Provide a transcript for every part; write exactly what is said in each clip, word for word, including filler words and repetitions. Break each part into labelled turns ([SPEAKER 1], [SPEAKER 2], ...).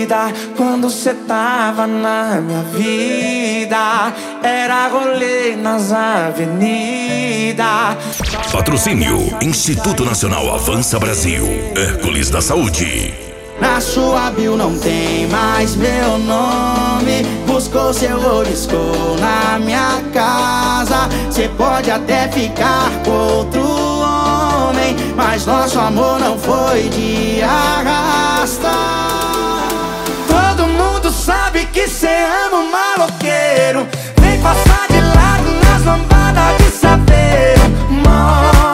[SPEAKER 1] vida, quando cê tava na minha vida, era rolê nas avenidas.
[SPEAKER 2] Patrocínio Instituto Nacional Avança Brasil, Hércules da Saúde.
[SPEAKER 1] Na sua bio não tem mais meu nome. Buscou seu riscou na minha casa. Cê pode até ficar com outro homem, mas nosso amor não foi de arrasta. Todo mundo sabe que cê ama um maloqueiro. Vem passar de lado nas lambadas de saveiro. Mó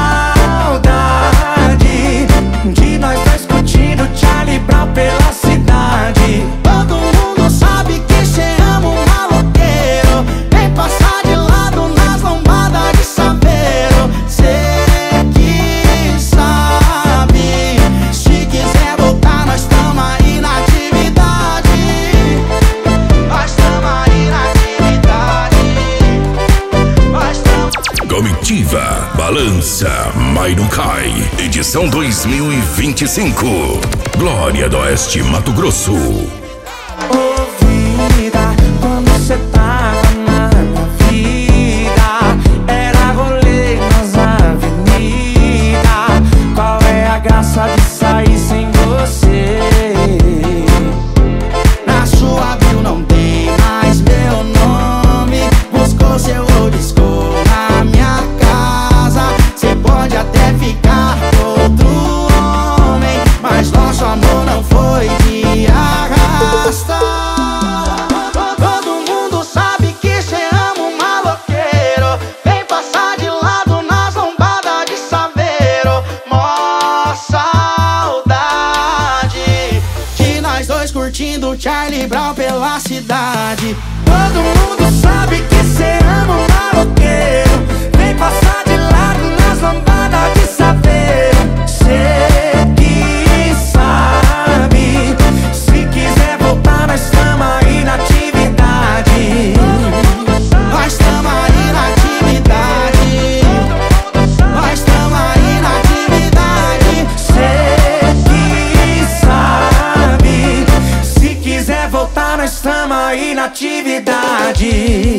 [SPEAKER 1] saudade de nós dois curtindo Charlie Brown pela cidade. Todo mundo sabe que cê ama um maloqueiro. Vem passar de lado nas lambadas de saveiro. Cê que sabe, se quiser voltar nós tamo aí na atividade. Nós tamo aí na atividade. Nós tamo...
[SPEAKER 2] Comitiva Balança, mas não cai. Edição dois mil e vinte e cinco. Glória do Oeste, Mato Grosso.
[SPEAKER 1] Ô vida, quando cê tava na minha vida, era rolê nas avenidas. Qual é a graça de sair sem você? Na sua bio não tem mais meu nome. Buscou seu riscou na minha casa. Cê pode até ficar com outro homem, mas nosso amor não foi de arrasta. Todo mundo sabe que cê ama um maloqueiro. Vem passar de lado nas lombadas de saveiro. Mó saudade de nós dois curtindo Charlie Brown pela cidade. Todo mundo sabe que cê ama um maloqueiro. Vem passar de lado nas lambadas de saveiro. Cê que sabe, se quiser voltar nós tamo aí na atividade. Nós tamo aí na atividade. Nós tamo aí na atividade. Cê que sabe, se quiser voltar nós tamo aí na atividade.